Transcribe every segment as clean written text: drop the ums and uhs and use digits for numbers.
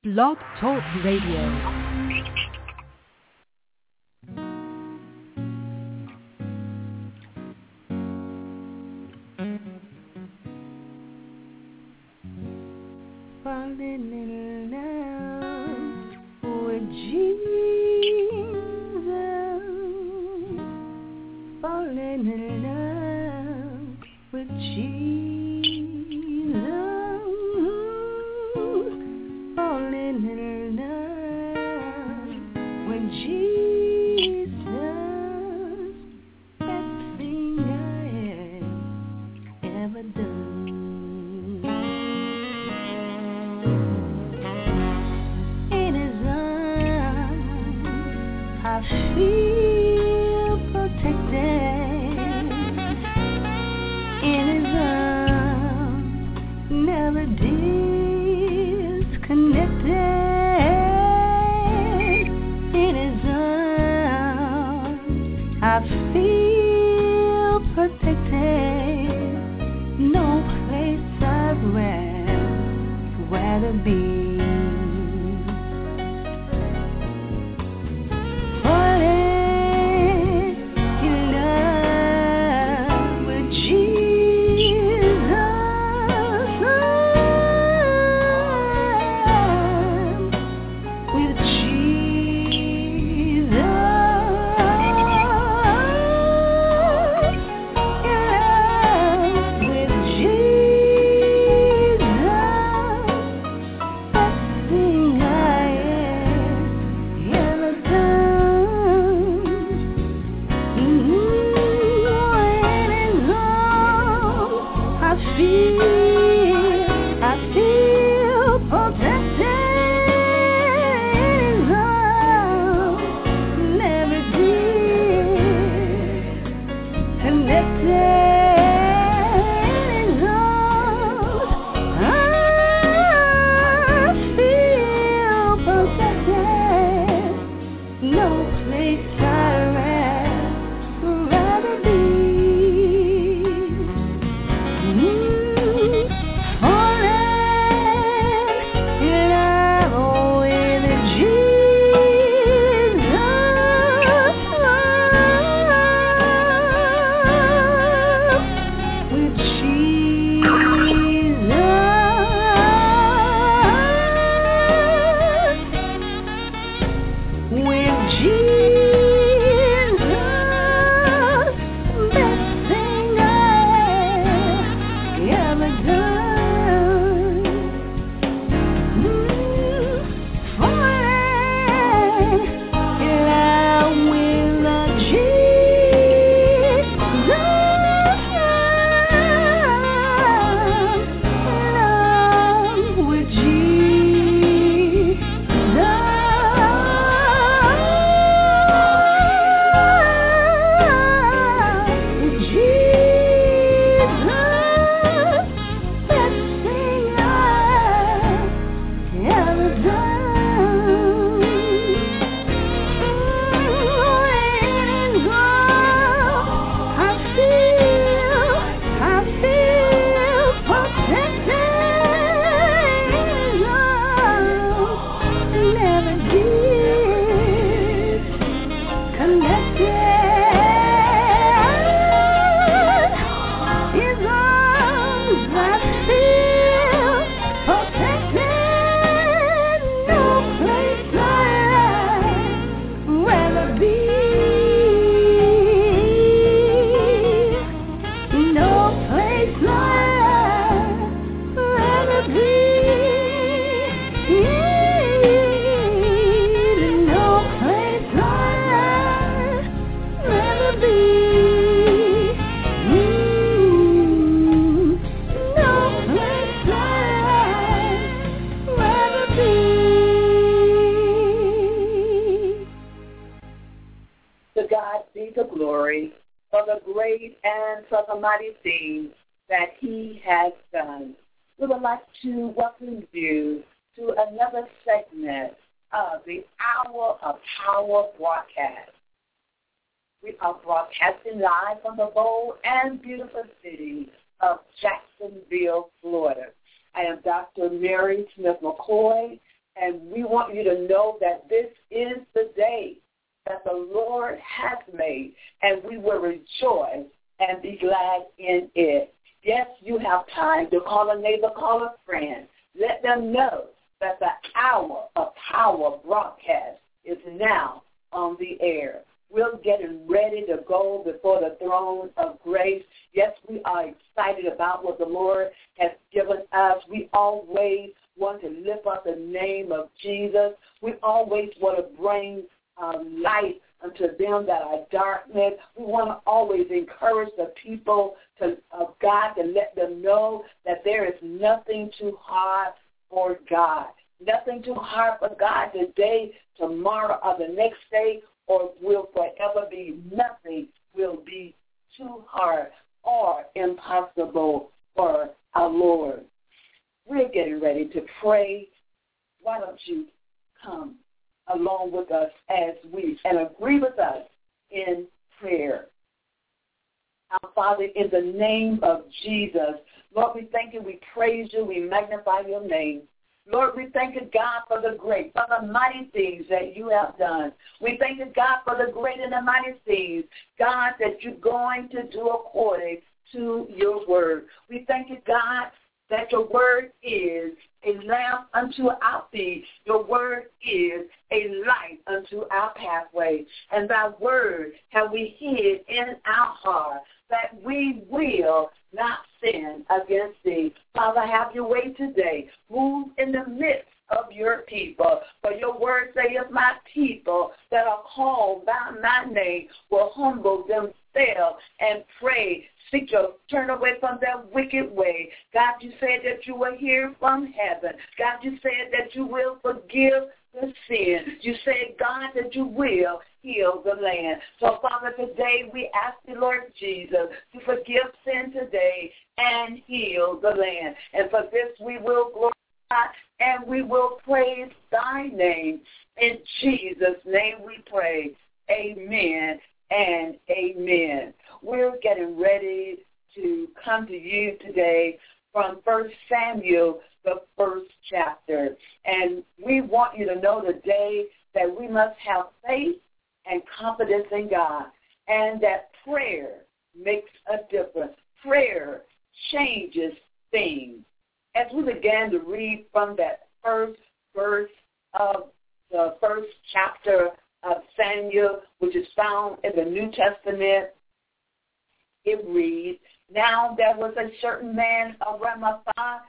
Blog Talk Radio. Falling in love with Jesus, falling in love with Jesus, falling in love with Jesus, best thing I have ever done. I feel protected in his arms, never disconnected in his arms. I feel protected, no place I'd rather be. Mighty things that he has done. We would like to welcome you to another segment of the Hour of Power broadcast. We are broadcasting live from the bold and beautiful city of Jacksonville, Florida. I am Dr. Mary Smith McCoy, And we want you to know that this is the day that the Lord has made, and we will rejoice and be glad in it. Yes, you have time to call a neighbor, call a friend. Let them know that the Hour of Power broadcast is now on the air. We're getting ready to go before the throne of grace. Yes, we are excited about what the Lord has given us. We always want to lift up the name of Jesus. We always want to bring light unto them that are darkness. We want to always encourage the people of God to let them know that there is nothing too hard for God. Nothing too hard for God today, tomorrow, or the next day, or will forever be. Nothing will be too hard or impossible for our Lord. We're getting ready to pray. Why don't you come along with us and agree with us in prayer. Our Father, in the name of Jesus, Lord, we thank you, we praise you, we magnify your name. Lord, we thank you, God, for the great, for the mighty things that you have done. We thank you, God, for the great and the mighty things, God, that you're going to do according to your word. We thank you, God, that your word is a lamp unto our feet. Your word is a light unto our pathway. And thy word have we hid in our heart, that we will not sin against thee. Father, have your way today. Move in the midst of your people. For your word saith, my people that are called by my name will humble themselves and pray. Turn away from their wicked way. God, you said that you will hear from heaven. God, you said that you will forgive the sin. You said, God, that you will heal the land. So, Father, today we ask you, Lord Jesus, to forgive sin today and heal the land. And for this we will glorify and we will praise thy name. In Jesus' name we pray. Amen and amen. We're getting ready to come to you today from 1 Samuel, the 1st chapter. And we want you to know today that we must have faith and confidence in God, and that prayer makes a difference. Prayer changes things. As we began to read from that first verse of the 1st chapter of Samuel, which is found in the New Testament, it reads, now there was a certain man of Ramatha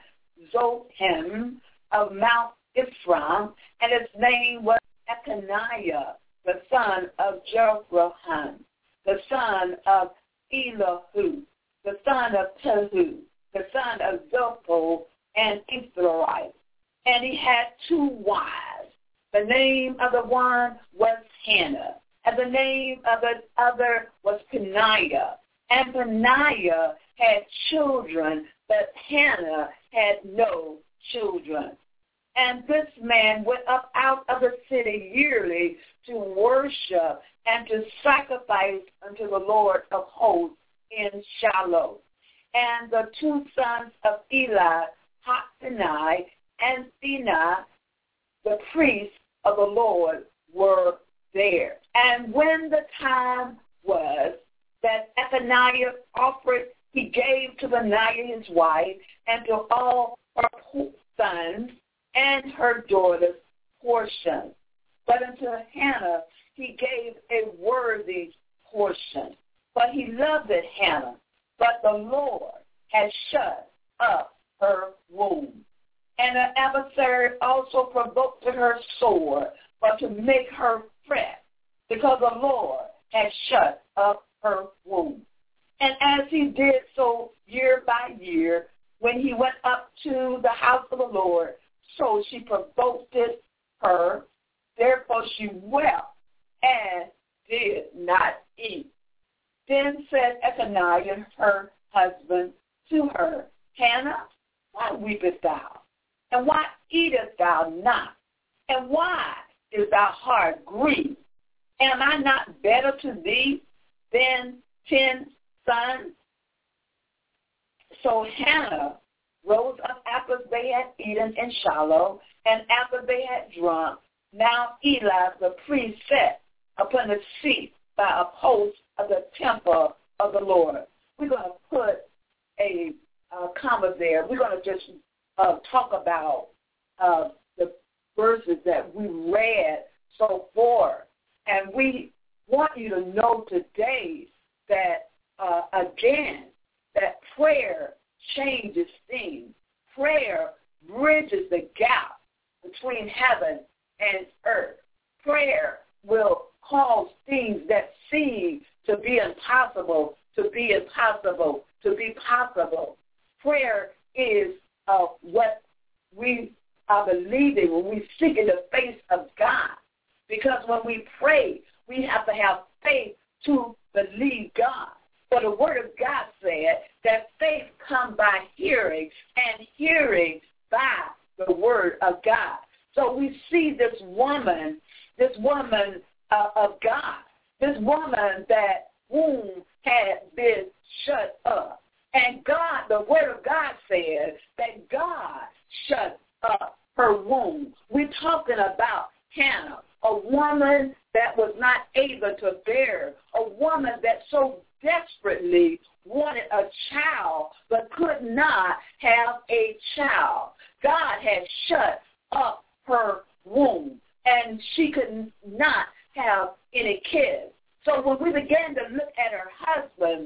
Zophim of Mount Ephraim, and his name was Echaniah, the son of Jeroham, the son of Elihu, the son of Tehu, the son of Zophol, and Ephraim. And he had 2 wives. The name of the one was Hannah, and the name of the other was Peninnah. And Peninnah had children, but Hannah had no children. And this man went up out of the city yearly to worship and to sacrifice unto the Lord of hosts in Shiloh. And the 2 sons of Eli, Hophni and Phinehas, the priests of the Lord, were there. And when the time was that Echaniah offered, he gave to Peninnah his wife and to all her sons and her daughters portion. But unto Hannah he gave a worthy portion. But he loved Hannah, but the Lord had shut up her womb. And an adversary also provoked her sore, but to make her fret, because the Lord had shut up her womb. And as he did so year by year, when he went up to the house of the Lord, so she provoked her. Therefore she wept and did not eat. Then said Echaniah, her husband, to her, Hannah, why weepest thou? And why eatest thou not? And why is thy heart grieved? Am I not better to thee than 10 sons? So Hannah rose up after they had eaten in Shiloh, and after they had drunk, now Eli the priest sat upon the seat by a post of the temple of the Lord. We're going to put a comma there. We're going to just talk about the verses that we read so far. And we want you to know today that, again, that prayer changes things. Prayer bridges the gap between heaven and earth. Prayer will cause things that seem to be impossible to be impossible to be possible. Prayer is what we are believing when we seek in the face of God. Because when we pray, we have to have faith to believe God. For the Word of God said that faith comes by hearing, and hearing by the Word of God. So we see this woman of God, this woman that womb had been shut up. And God, the Word of God says that God shut up her womb. We're talking about Hannah, a woman that was not able to bear, a woman that so desperately wanted a child but could not have a child. God had shut up her womb, and she could not have any kids. So when we began to look at her husband,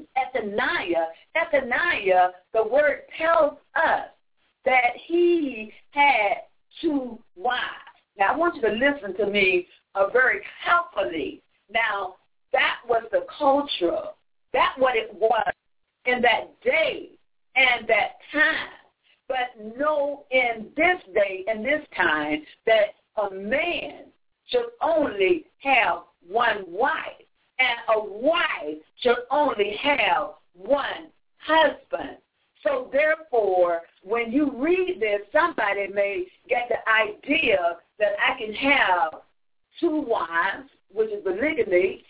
Athaliah, the word tells us that he had 2 wives. Now, I want you to listen to me very carefully. Now, that was the culture. That's what it was in that day and that time. But no, in this day and this time, that a man should only have 1 wife, and a wife should only have 1 husband. So therefore, when you read this, somebody may get the idea that I can have 2 wives, which is polygamy,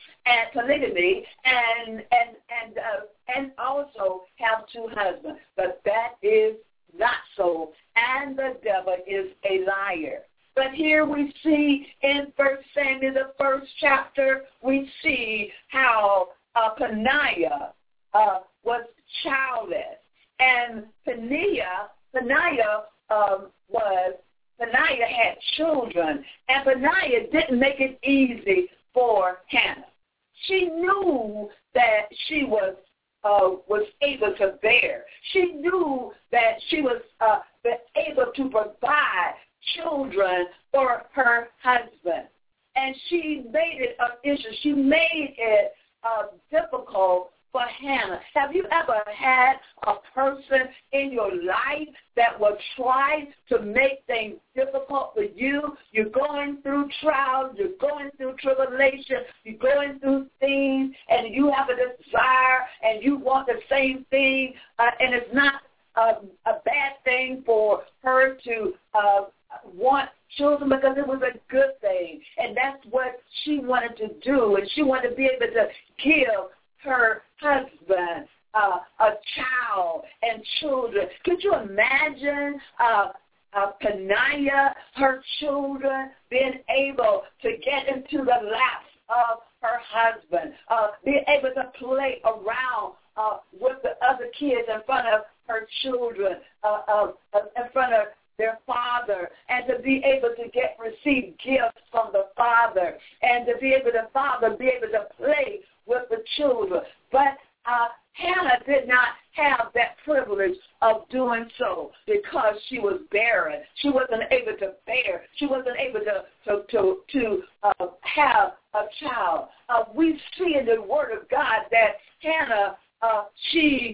and also have 2 husbands. But that is not so, and the devil is a liar. But here we see in 1 Samuel, the 1st chapter, we see how Peninnah was childless. And Peninnah had children. And Peninnah didn't make it easy for Hannah. She knew that she was able to bear. She knew that she was able to provide children for her husband. And she made it an issue. She made it difficult for Hannah. Have you ever had a person in your life that will try to make things difficult for you? You're going through trials, you're going through tribulation, you're going through things, and you have a desire, and you want the same thing, and it's not a bad thing for her to want children, because it was a good thing, and that's what she wanted to do, and she wanted to be able to give her husband a child and children. Could you imagine Peninnah, her children, being able to get into the laps of her husband, being able to play around with the other kids in front of her children, in front of their father, and to be able to receive gifts from the father, and to be able to play with the children. But Hannah did not have that privilege of doing so because she was barren. She wasn't able to bear. She wasn't able to have a child. We see in the Word of God that Hannah, she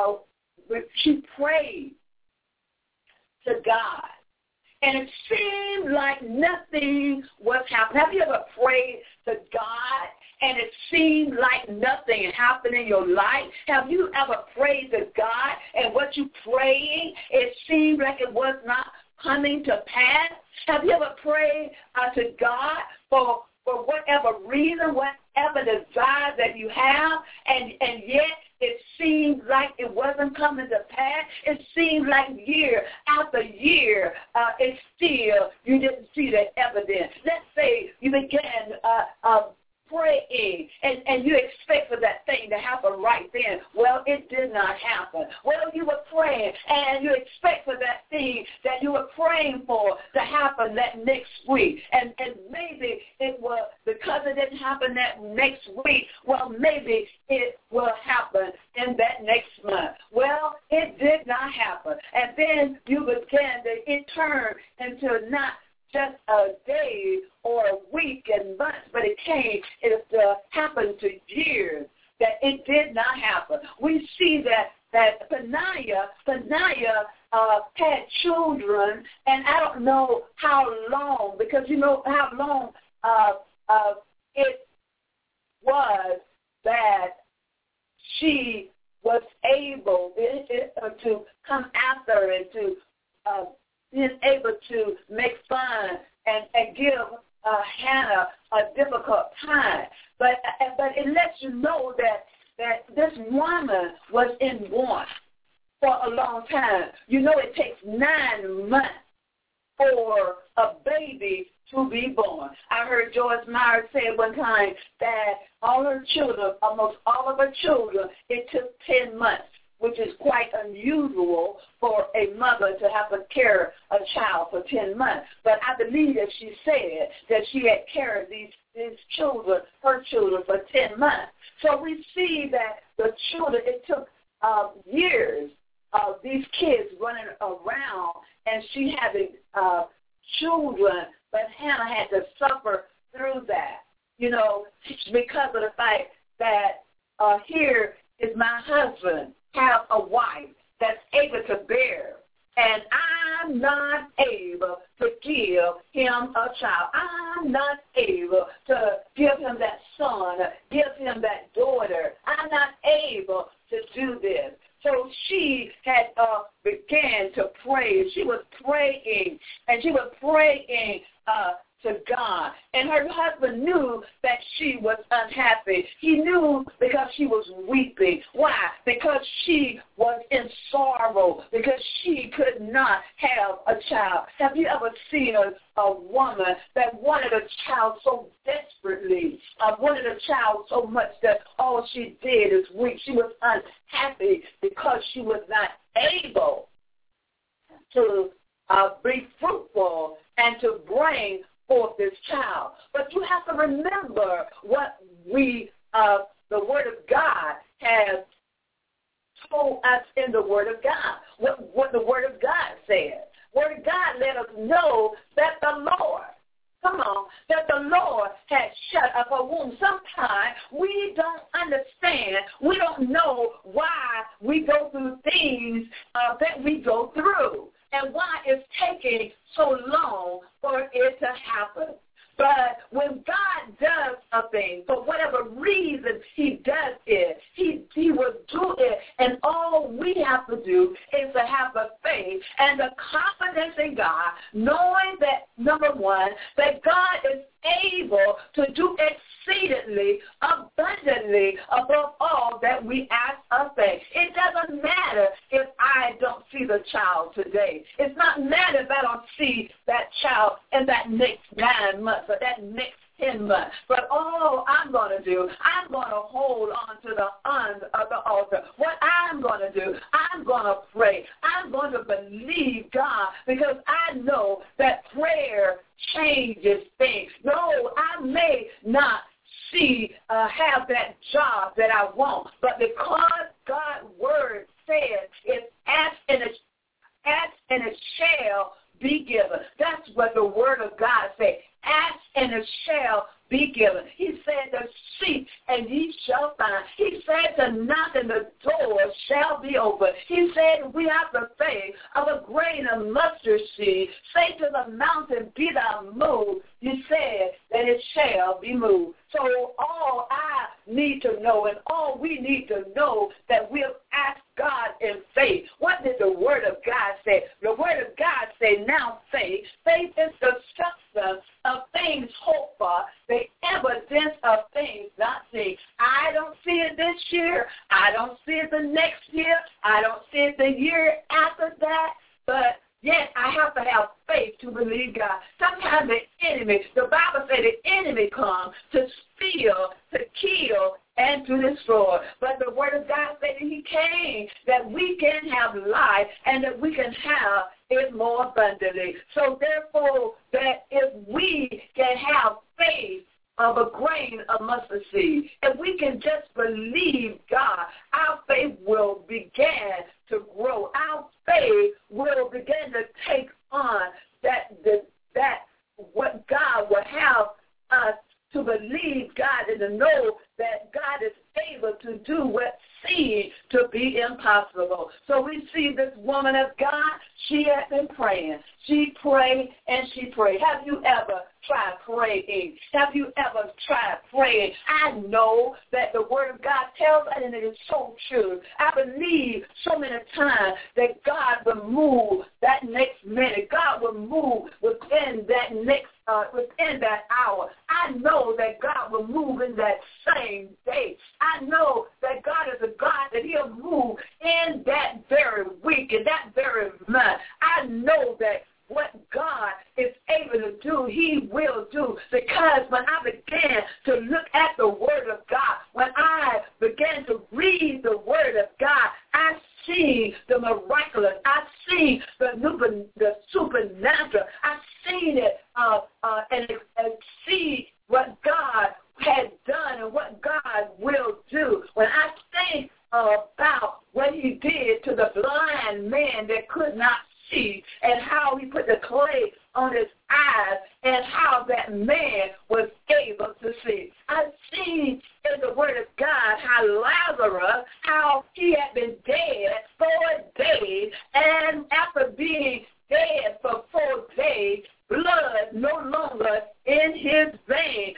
prayed to God. And it seemed like nothing was happening. Have you ever prayed to God and it seemed like nothing happened in your life? Have you ever prayed to God and what you prayed, it seemed like it was not coming to pass? Have you ever prayed to God for whatever reason, whatever desire that you have, and yet it seemed like it wasn't coming to pass. It seemed like year after year, it still, you didn't see the evidence. Let's say you began praying, and you expect for that thing to happen right then. Well, it did not happen. Well, you were praying, and you expect for that thing that you were praying for to happen that next week. And maybe it was because it didn't happen that next week, well, maybe it will happen in that next month. Well, it did not happen. And then you began to, it turned into not just a day or a week and months, but it happened to years that it did not happen. We see that Peninnah had children, and I don't know how long, because you know how long it was that she was able to come after and to being able to make fun and give Hannah a difficult time. But it lets you know that this woman was in want for a long time. You know, it takes 9 months for a baby to be born. I heard Joyce Meyer say one time that all her children, almost all of her children, it took 10 months, which is quite unusual for a mother to have to carry a child for 10 months. But I believe that she said that she had carried these children, her children, for 10 months. So we see that the children, it took years of these kids running around and she having children, but Hannah had to suffer through that, you know, because of the fact that here is my husband, have a wife that's able to bear, and I'm not able to give him a child. I'm not able to give him that son, give him that daughter. I'm not able to do this. So she had began to pray. She was praying, and she was praying to God. And her husband knew that she was unhappy. He knew because she was weeping. Why? Because she was in sorrow, because she could not have a child. Have you ever seen a woman that wanted a child so desperately, wanted a child so much that all she did is weep? She was unhappy because she was not able to be fruitful and to bring forth this child. But you have to remember what the Word of God has told us in the Word of God, what the Word of God says. Word of God let us know that the Lord, that the Lord has shut up a womb. Sometimes we don't understand, we don't know why we go through things that we go through, and why it's taking so long for it to happen. But when God does a thing, for whatever reason he does it, he will do it. And all we have to do is to have the faith and the confidence in God, knowing that, number one, that God is able to do exceedingly, abundantly, above all that we ask or think. It doesn't matter if I don't see the child today. It's not matter if I don't see that child in that next 9 months or that next 10 months. But all I'm going to do, I'm going to hold on to the end of the altar. What I'm going to do, I'm going to pray. I'm going to believe God, because I know that prayer changes things. No, I may not have that job that I want, but because God's word says it's ask and it shall be given. That's what the word of God says. Ask and it shall be given. He said to seek and ye shall find. He said to knock and the door shall be open. He said we have the faith of a grain of mustard seed. Say to the mountain, be thou moved. He said that it shall be moved. So all I need to know and all we need to know that we'll ask God in faith. What did the word of God say? The word of God say now faith. Faith is the substance of things hoped for, the evidence of things not seen. I don't see it this year. I don't see enemy, the Bible says the enemy comes to steal, to kill, and to destroy. But the word of God said that he came that we can have life and that we can have it more abundantly. So therefore, that if we can have faith of a grain of mustard seed, if we can just believe God, our faith will begin to grow. Our faith will begin to take on that what God will have us to believe God and to know that God is able to do what seemed to be impossible. So we see this woman of God, she had been praying. She prayed and she prayed. Have you ever tried praying? Have you ever tried praying? I know that the word of God tells us, and it is so true. I believe so many times that God will move that next minute. God will move within that hour. I know that God will move in that same day. I know that God is a God that he'll move in that very week, in that very month. I know that what God is able to do, he will do. Because when I began to look at the word of God, when I began to read the word of God, I see the miraculous. I see the supernatural. I seen it and see what God had done and what God will do. When I think about what he did to the blind man that could not see, and how he put the clay on his eyes, and how that man was able to see. I see in the word of God how Lazarus, how he had been dead 4 days, and after being dead for 4 days, blood no longer in his veins,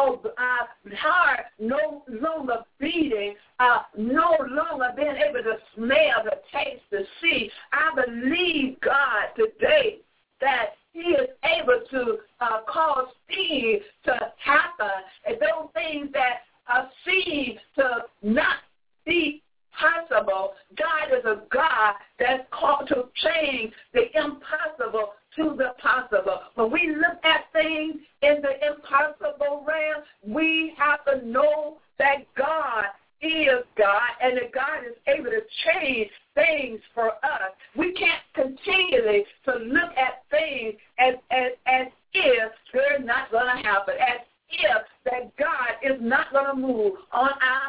heart no longer beating, no longer being able to smell, to taste, to see. I believe God today that he is able to cause things to happen, and those things that seem to not be possible. God is a God that's called to change the impossible to the possible. When we look at things in the impossible realm, we have to know that God is God and that God is able to change things for us. We can't continually to look at things as if they're not going to happen, as if that God is not going to move on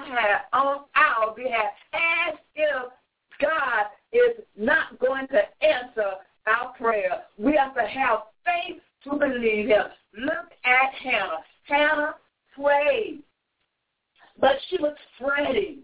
our behalf, as if God is not going to answer our prayer. We have to have faith to believe him. Look at Hannah. Hannah prayed, but she was fretting.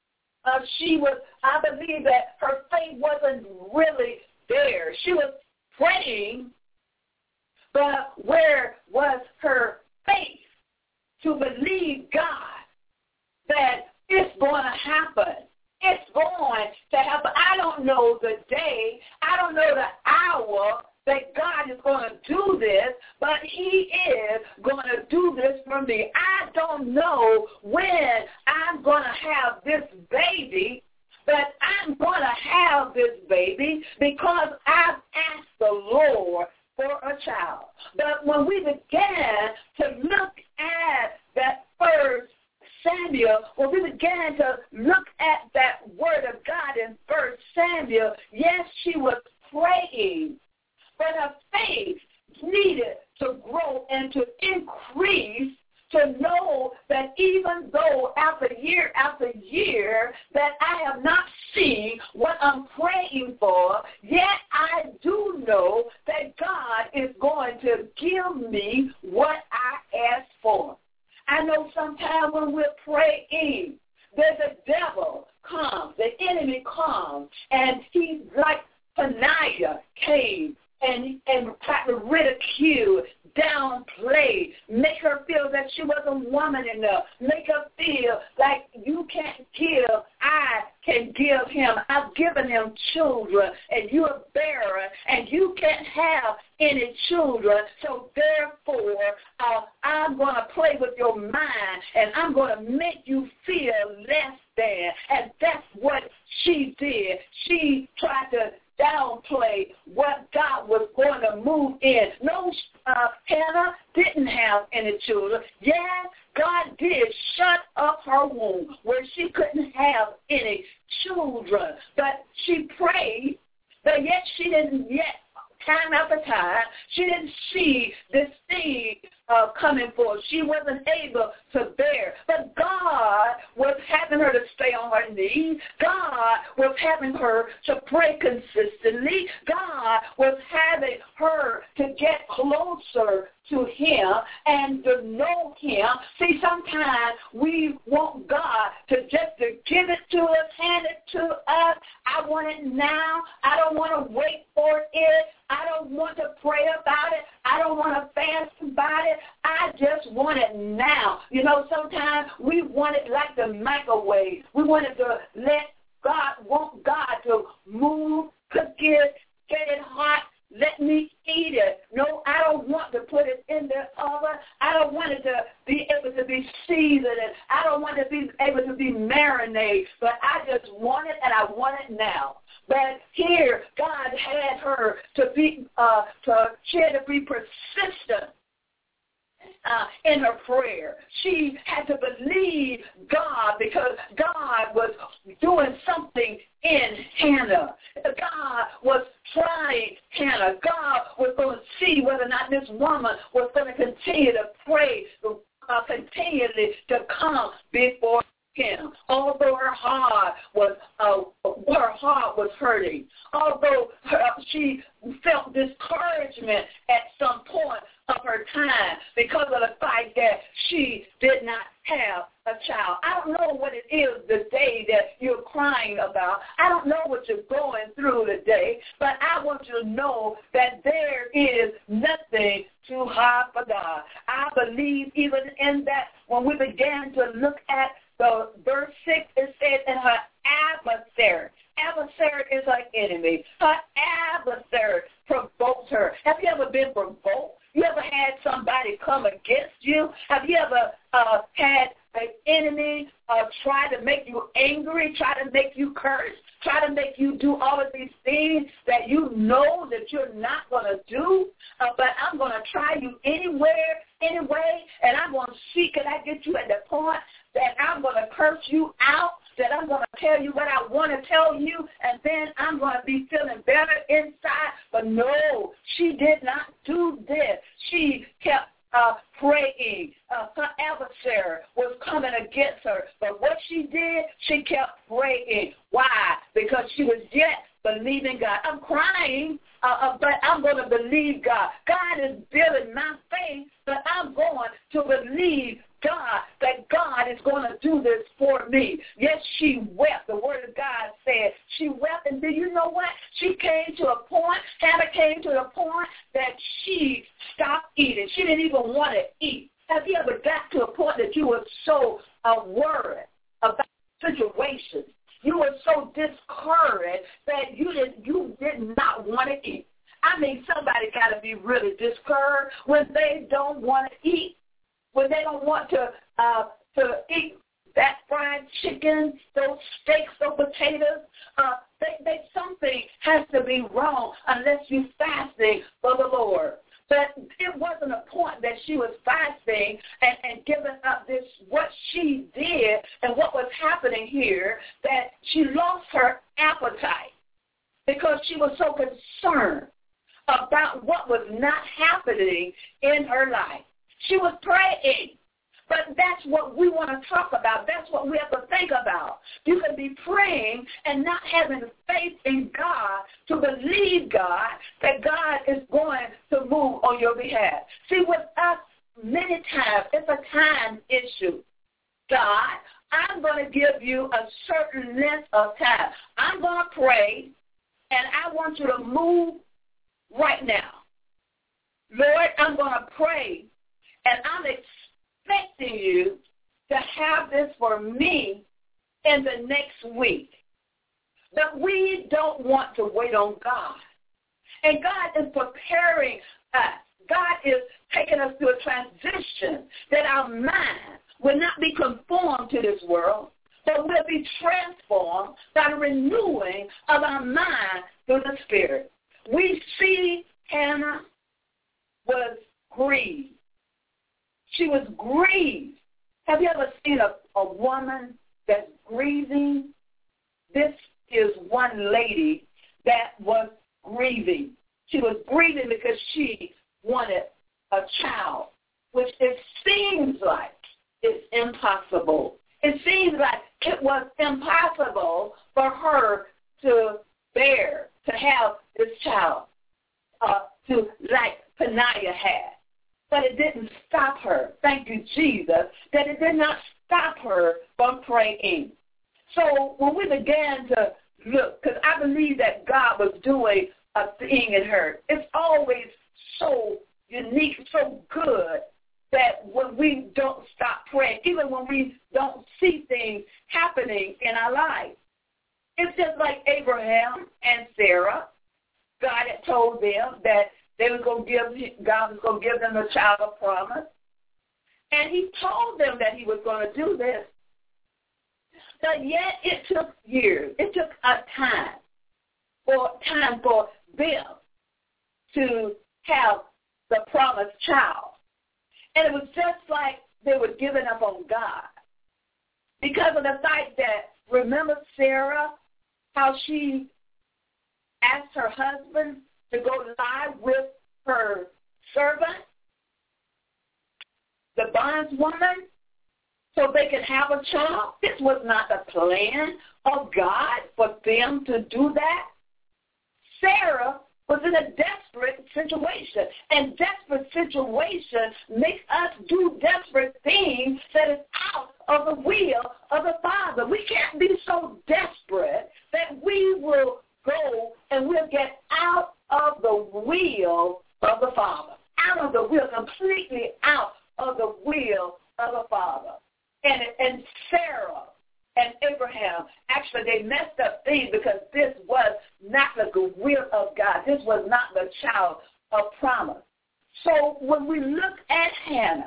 I believe that her faith wasn't really there. She was praying, but where was her faith to believe God that it's going to happen? It's going to happen. I don't know the day. I don't know the hour that God is going to do this, but he is going to do this for me. I don't know when I'm going to have this baby, but I'm going to have this baby because I've asked the Lord for a child. But when we began to look at that first Samuel, when we began to look at that word of God in 1 Samuel, yes, she was praying, but her faith needed to grow and to increase to know that even though after year that I have not seen what I'm praying for, yet I do know that God is going to give me what I asked for. I know sometimes when we're praying, there's a devil comes, the enemy comes, and he's like Peninnah came and tried to ridicule, downplay, make her feel that she wasn't woman enough, make her feel like you can't give, I can give him. I've given him children, and you're barren, and you can't have any children, so therefore I'm going to play with your mind, and I'm going to make you feel less than. And that's what she did. She tried to downplay what God was going to move in. No, Hannah didn't have any children. Yes, God did shut up her womb where she couldn't have any children. But she prayed, but yet she didn't yet. Time after time, she didn't see this thing coming forth. She wasn't able to bear. But God was having her to stay on her knees. God was having her to pray consistently. God was having her to get closer to him and to know him. See, sometimes we want God to just to give it to us, hand it to us. I want it now. I don't want to wait for it. I don't want to pray about it. I don't want to fast about it. I just want it now. You know, sometimes we want it like the microwave. We want it to want God to move, cook it, get it hot. Let me eat it. No, I don't want to put it in the oven. I don't want it to be able to be seasoned. I don't want it to be able to be marinated. But I just want it, and I want it now. But here, God had her to be persistent in her prayer. She had to believe God because God was doing something in Hannah. God was trying Hannah. God was going to see whether or not this woman was going to continue to pray, continually to come before him. Although her heart was hurting, although she felt discouragement at some point of her time because of the fact that she did not have a child. I don't know what it is the day that you're crying about. I don't know what you're going through today, but I want you to know that there is nothing too hard for God. I believe even in that when we began to look at the verse 6, it said, and her adversary. Adversary is her enemy. Her adversary provokes her. Have you ever been provoked? You ever had somebody come against you? Have you ever had an enemy try to make you angry, try to make you curse, try to make you do all of these things that you know that you're not going to do? But I'm going to try you anyway, and I'm going to see can I get you at the point that I'm going to curse you out, that I'm going to tell you what I want to tell you, and then I'm going to be feeling better inside. But no, she did not do this. She kept praying. Her adversary was coming against her. But what she did, she kept praying. Why? Because she was yet believing God. I'm crying, but I'm going to believe God. God is building my faith, but I'm going to believe God, that God is going to do this for me. Yes, she wept. The word of God said she wept. And do you know what? She came to a point, Hannah came to a point that she stopped eating. She didn't even want to eat. Have you ever got to a point that you were so worried about situations? You were so discouraged that you did not want to eat. I mean, somebody got to be really discouraged when they don't want to eat. When they don't want to eat that fried chicken, those steaks, those potatoes, something has to be wrong unless you're fasting for the Lord. But it wasn't a point that she was fasting and giving up this, what she did and what was happening here, that she lost her appetite because she was so concerned about what was not happening in her life. She was praying, but that's what we want to talk about. That's what we have to think about. You can be praying and not having faith in God to believe God that God is going to move on your behalf. See, with us, many times, it's a time issue. God, I'm going to give you a certain length of time. I'm going to pray, and I want you to move right now. Lord, I'm going to pray. And I'm expecting you to have this for me in the next week. But we don't want to wait on God. And God is preparing us. God is taking us through a transition that our mind will not be conformed to this world, but we'll be transformed by the renewing of our mind through the Spirit. We see Hannah was grieved. She was grieved. Have you ever seen a woman that's grieving? This is one lady that was grieving. She was grieving because she wanted a child, which it seems like it's impossible. It seems like it was impossible for her to bear, to have this child, like Peninnah had. But it didn't stop her. Thank you, Jesus, that it did not stop her from praying. So when we began to look, because I believe that God was doing a thing in her, it's always so unique, so good that when we don't stop praying, even when we don't see things happening in our life. It's just like Abraham and Sarah. God had told them that God was going to give them a child of promise. And he told them that he was going to do this. But yet it took years. It took a time for them to have the promised child. And it was just like they were giving up on God. Because of the fact that, remember Sarah, how she asked her husband to go lie with her servant, the bondswoman, so they could have a child? This was not the plan of God for them to do that. Sarah was in a desperate situation, and desperate situations make us do desperate things that is out of the will of the Father. We can't be so desperate that we will go and we'll get out of the will of the Father, out of the will, completely out of the will of the Father. And Sarah and Abraham, actually, they messed up things because this was not the will of God. This was not the child of promise. So when we look at Hannah,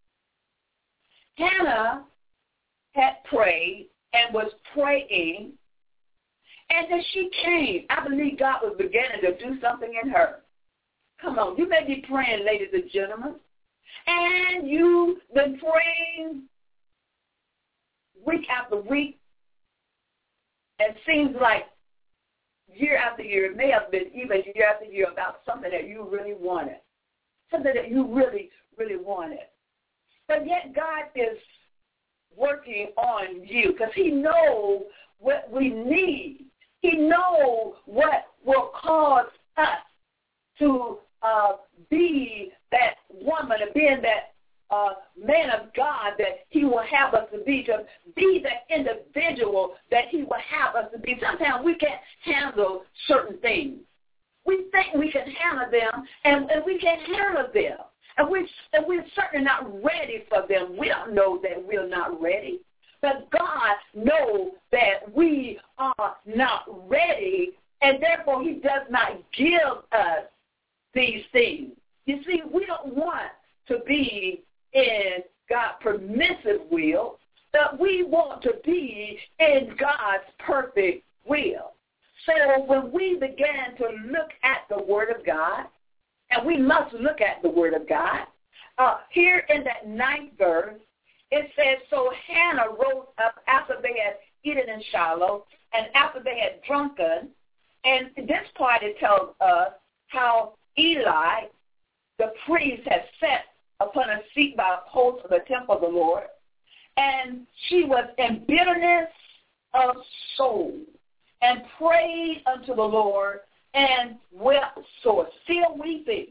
Hannah had prayed and was praying, and then she came. I believe God was beginning to do something in her. Come on, you may be praying, ladies and gentlemen, and you've been praying week after week, and seems like year after year, it may have been even year after year, about something that you really wanted, something that you really, really wanted. But yet God is working on you because he knows what we need. He knows what will cause us to be that woman, and being that man of God that he will have us to be that individual that he will have us to be. Sometimes we can't handle certain things. We think we can handle them, and we can't handle them. And we're certainly not ready for them. We don't know that we're not ready. But God knows that we are not ready, and therefore he does not give us these things. You see, we don't want to be in God's permissive will, but we want to be in God's perfect will. So when we began to look at the Word of God, and we must look at the Word of God, here in that 9th verse, it says, so Hannah rose up after they had eaten in Shiloh, and after they had drunken, and this part it tells us how Eli, the priest, had sat upon a seat by a post of the temple of the Lord, and she was in bitterness of soul, and prayed unto the Lord, and wept sore, still weeping,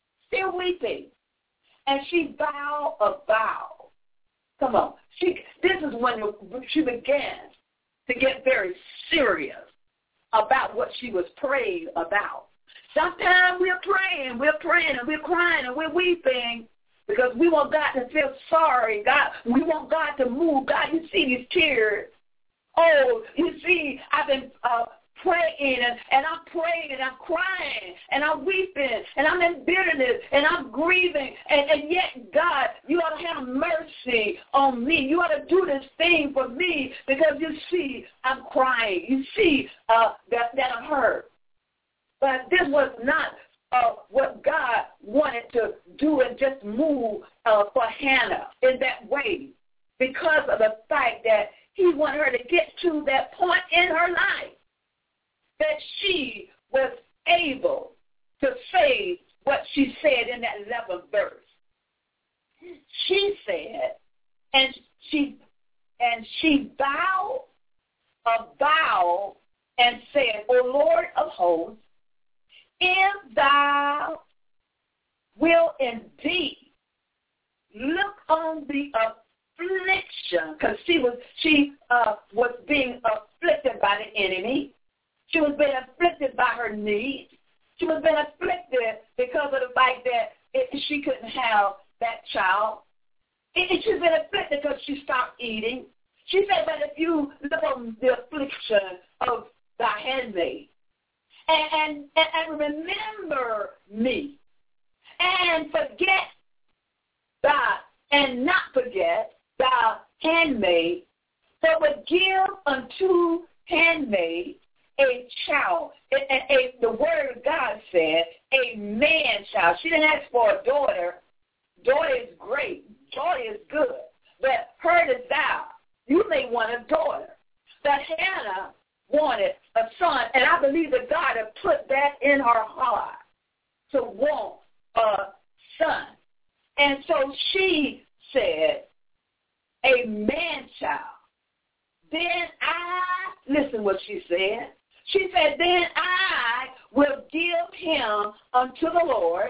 and she vowed a vow. Come on, this is when she began to get very serious about what she was praying about. Sometimes we're praying, and we're crying, and we're weeping because we want God to feel sorry. God, we want God to move. God, you see these tears. Oh, you see, I've been praying, and I'm praying, and I'm crying, and I'm weeping, and I'm in bitterness, and I'm grieving, and yet, God, you ought to have mercy mercy on me. You ought to do this thing for me because you see I'm crying. You see that I'm hurt. But this was not what God wanted to do and just move for Hannah in that way because of the fact that he wanted her to get to that point in her life that she was able to say what she said in that 11th verse. She said, and she vowed a vow and said, O Lord of hosts, if thou wilt indeed look on the affliction, because she was being afflicted by the enemy. She was being afflicted by her needs. She was being afflicted because of the fact that she couldn't have that child. She's been afflicted because she stopped eating. She said, but if you look on the affliction of thy handmaid, and remember me, and forget thy, and not forget thy handmaid, but would give unto handmaid a child. The word of God said a man child. She didn't ask for a daughter. Daughter is great. Daughter is good. But her desire, you may want a daughter. But Hannah wanted a son, and I believe that God had put that in her heart to want a son. And so she said, a man child. Then listen what she said. She said, then I will give him unto the Lord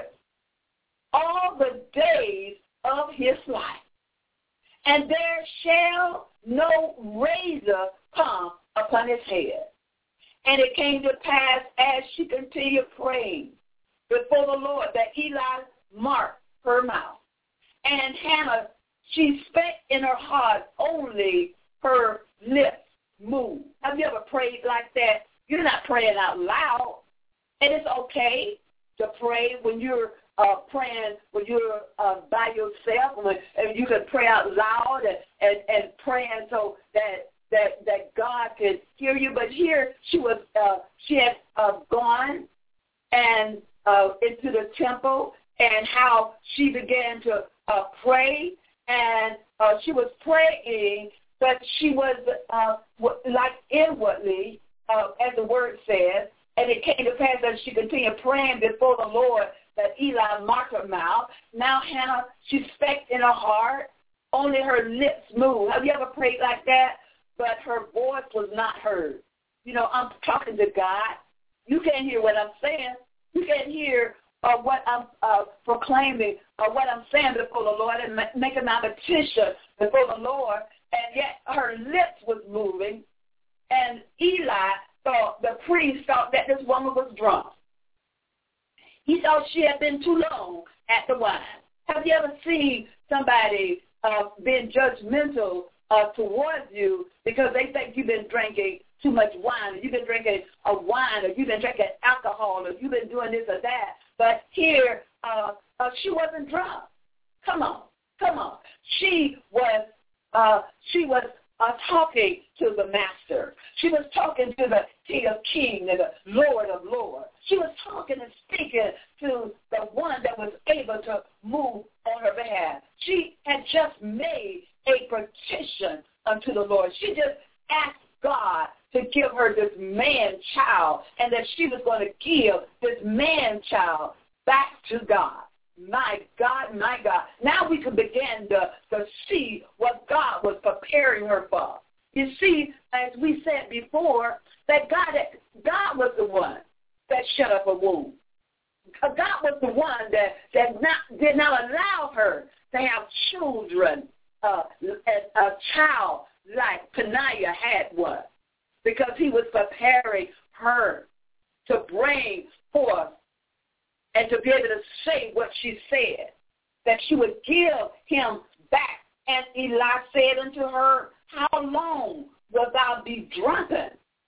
all the days of his life, and there shall no razor come upon his head. And it came to pass as she continued praying before the Lord that Eli marked her mouth. And Hannah, she spake in her heart, only her lips moved. Have you ever prayed like that? You're not praying out loud. And it's okay to pray when you're praying, when you're by yourself, and you can pray out loud and praying so that God could hear you. But here she had gone and into the temple, and how she began to pray, and she was praying, but she was like inwardly, as the word says, and it came to pass that she continued praying before the Lord that Eli marked her mouth. Now Hannah, she spake in her heart, only her lips moved. Have you ever prayed like that? But her voice was not heard. You know, I'm talking to God. You can't hear what I'm saying. You can't hear what I'm proclaiming or what I'm saying before the Lord and making my petition before the Lord, and yet her lips was moving. And Eli thought, the priest thought that this woman was drunk. He thought she had been too long at the wine. Have you ever seen somebody being judgmental towards you because they think you've been drinking too much wine, or you've been drinking a wine, or you've been drinking alcohol, or you've been doing this or that? But here, she wasn't drunk. Come on. She was talking to the Master. She was talking to the King of Kings and the Lord of Lords. She was talking and speaking to the one that was able to move on her behalf. She had just made a petition unto the Lord. She just asked God to give her this man-child, and that she was going to give this man-child back to God. My God, my God. Now we can begin to see what God was preparing her for. You see, as we said before, that God was the one that shut up a womb. God was the one that did not allow her to have children, a child like Peninnah had one, because he was preparing her to bring forth and to be able to say what she said, that she would give him back. And Eli said unto her, how long wilt thou be drunken?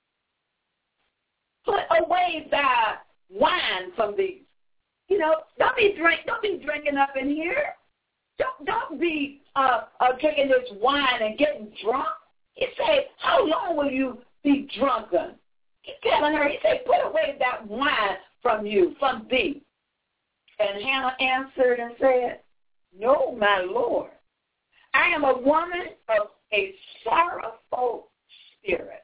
Put away thy wine from thee. You know, don't be drinking up in here. Don't be drinking this wine and getting drunk. He said, how long will you be drunken? He's telling her, he said, put away that wine from thee. And Hannah answered and said, no, my Lord. I am a woman of a sorrowful spirit.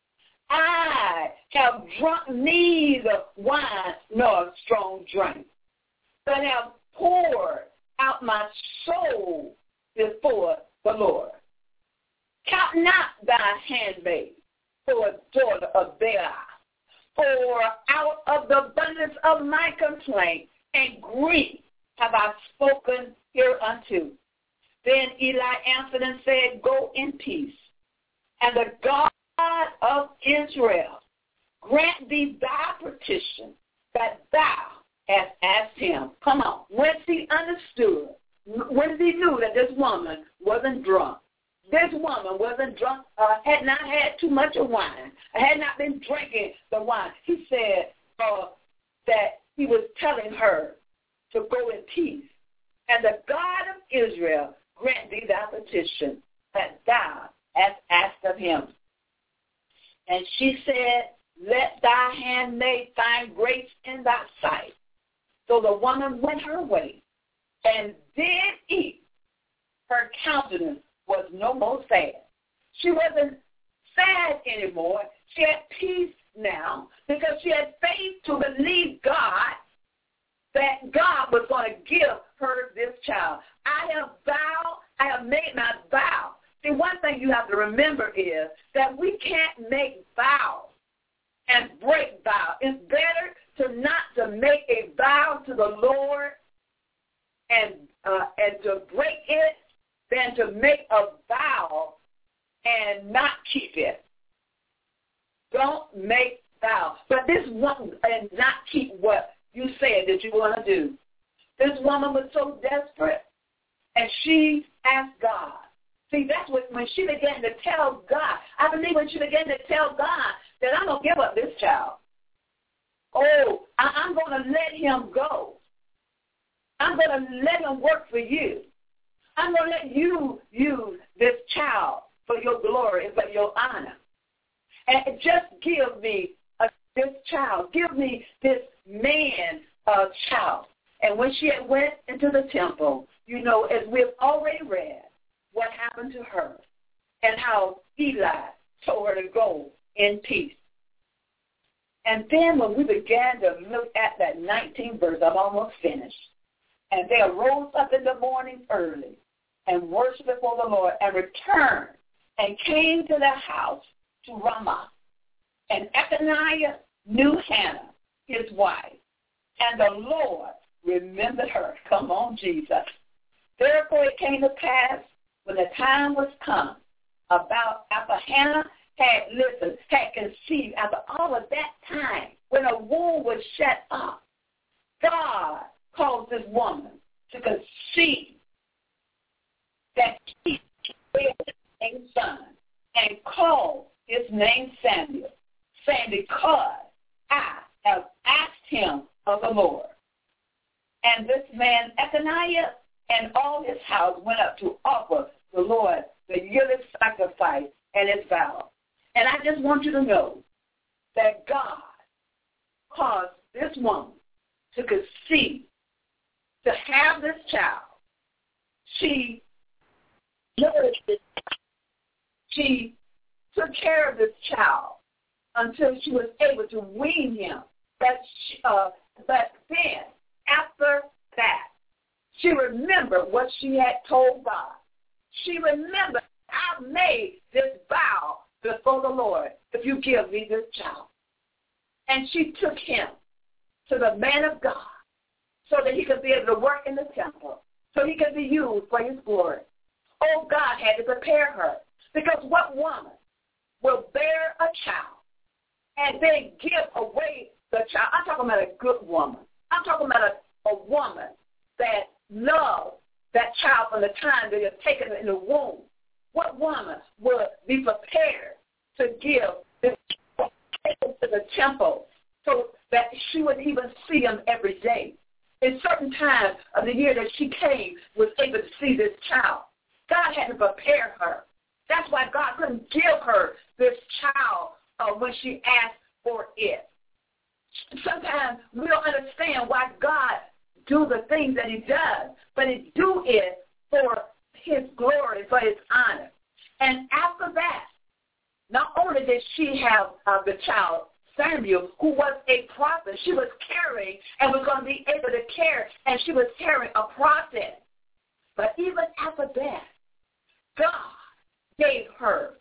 I have drunk neither wine nor strong drink, but have poured out my soul before the Lord. Count not thy handmaid for a daughter of Belial, for out of the abundance of my complaint and grief have I spoken hereunto. Then Eli answered and said, go in peace, and the God of Israel grant thee thy petition that thou hast asked him. Come on. Once he understood, once he knew that this woman wasn't drunk, this woman wasn't drunk, had not had too much of wine, had not been drinking the wine. He said that he was telling her to go in peace. And the God of Israel grant thee thy petition that thou hast asked of him. And she said, let thy handmaid find grace in thy sight. So the woman went her way and did eat. Her countenance was no more sad. She wasn't sad anymore. She had peace now because she had faith to believe God that God was going to give her this child. I have made my vow. See, one thing you have to remember is that we can't make vows and break vows. It's better to not to make a vow to the Lord and to break it than to make a vow and not keep it. Don't make vows. But this one, and not keep what you said that you want to do. This woman was so desperate, and she asked God. See, that's when she began to tell God. I believe when she began to tell God that I'm going to give up this child. Oh, I'm going to let him go. I'm going to let him work for you. I'm going to let you use this child for your glory and for your honor. And just give me this child. Give me this man child. And when she had went into the temple, you know, as we've already read, what happened to her and how Eli told her to go in peace. And then when we began to look at that 19th verse, I'm almost finished. And they arose up in the morning early and worshiped before the Lord and returned and came to their house to Ramah. And Elkanah knew Hannah, his wife, and the Lord remembered her. Come on, Jesus. Therefore it came to pass when the time was come, about after Hannah had conceived, after all of that time, when a womb was shut up, God caused this woman to conceive that she bear a son and called his name Samuel, saying, because I have asked him of the Lord. And this man, Elkanah, and all his house went up to offer the Lord the yearly sacrifice and his vow. And I just want you to know that God caused this woman to conceive, to have this child. She nourished it. She took care of this child until she was able to wean him. But then, after that, she remembered what she had told God. She remembered, I made this vow before the Lord, if you give me this child. And she took him to the man of God so that he could be able to work in the temple, so he could be used for his glory. Oh, God had to prepare her, because what woman will bear a child and then give away the child? I'm talking about a good woman. I'm talking about a woman that loves that child from the time that it's taken in the womb. What woman would be prepared to give this child to the temple so that she would even see him every day? in certain times of the year that she was able to see this child. God had to prepare her. That's why God couldn't give her this child when she asked for it. Sometimes we don't understand why God do the things that he does, but he do it for his glory, for his honor. And after that, not only did she have the child, Samuel, who was a prophet, she was carrying and was going to be able to carry, and she was carrying a process. But even after that, God gave her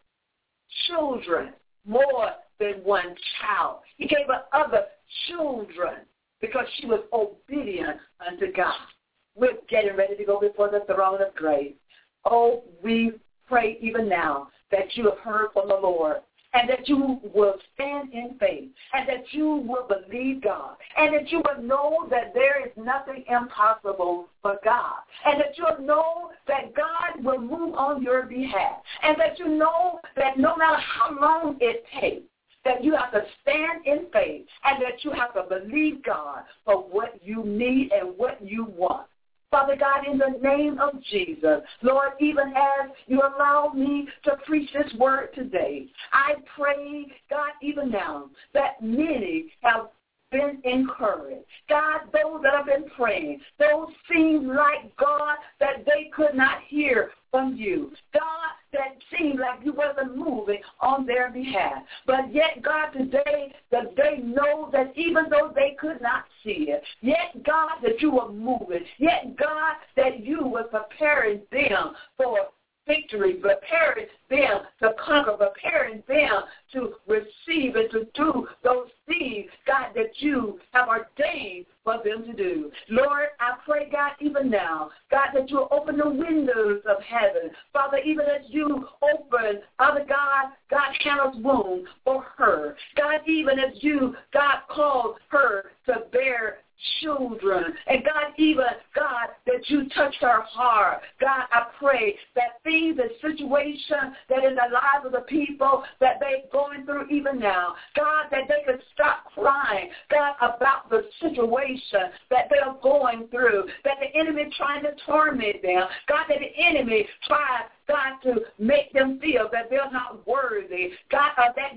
children, more than one child. He gave her other children because she was obedient unto God. We're getting ready to go before the throne of grace. Oh, we pray even now that you have heard from the Lord, and that you will stand in faith, and that you will believe God, and that you will know that there is nothing impossible for God, and that you'll know that God will move on your behalf, and that you know that no matter how long it takes, that you have to stand in faith, and that you have to believe God for what you need and what you want. Father God, in the name of Jesus, Lord, even as you allow me to preach this word today, I pray, God, even now, that many have been encouraged. God, those that have been praying, those seem like, God, that they could not hear from you. God, that seemed like you wasn't moving on their behalf. But yet, God, today, that they know that even though they could not see it, yet, God, that you were moving. Yet, God, that you were preparing them for victory, preparing them to conquer, preparing them to receive and to do those things, God, that you have ordained for them to do. Lord, I pray, God, even now, God, that you open the windows of heaven. Father, even as you open, Father God, Hannah's womb for her. God, even as you, God, called her to bear children. And God, even, God, that you touched her heart. God, I pray that things and situations that in the lives of the people that they're going through even now, God, that they could stop crying, God, about the situation that they're going through, that the enemy trying to torment them, God, that the enemy tries, God, to make them feel that they're not worthy. God,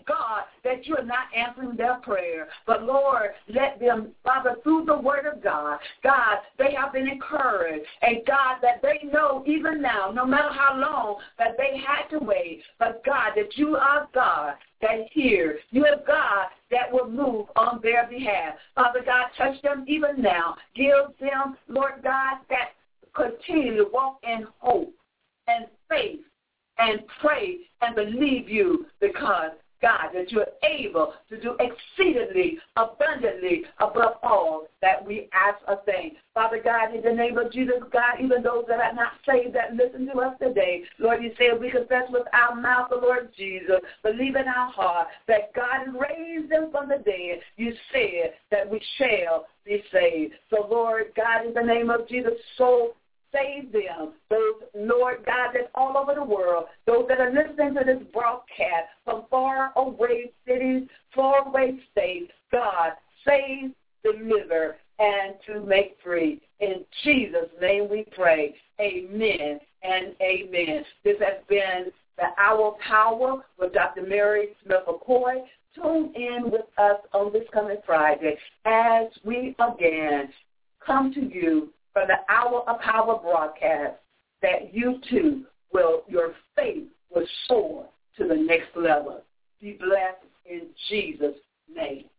that you're not answering their prayer. But, Lord, let them, Father, through the word of God, God, they have been encouraged. And, God, that they know even now, no matter how long that they had to wait, but, God, that you are God that hears. You are God that will move on their behalf. Father God, touch them even now. Give them, Lord God, that continue to walk in hope and faith and pray and believe you, because, God, that you are able to do exceedingly abundantly above all that we ask or think. Father God, in the name of Jesus, God, even those that are not saved that listen to us today, Lord, you say we confess with our mouth the Lord Jesus, believe in our heart that God raised them from the dead. You said that we shall be saved. So, Lord God, in the name of Jesus, so save them, those, Lord God, that's all over the world, those that are listening to this broadcast from far away cities, far away states. God, save, deliver, and to make free. In Jesus' name we pray. Amen and amen. This has been the Hour of Power with Dr. Mary Smith McCoy. Tune in with us on this coming Friday as we again come to you from the Hour of Power broadcast, that you too your faith will soar to the next level. Be blessed in Jesus' name.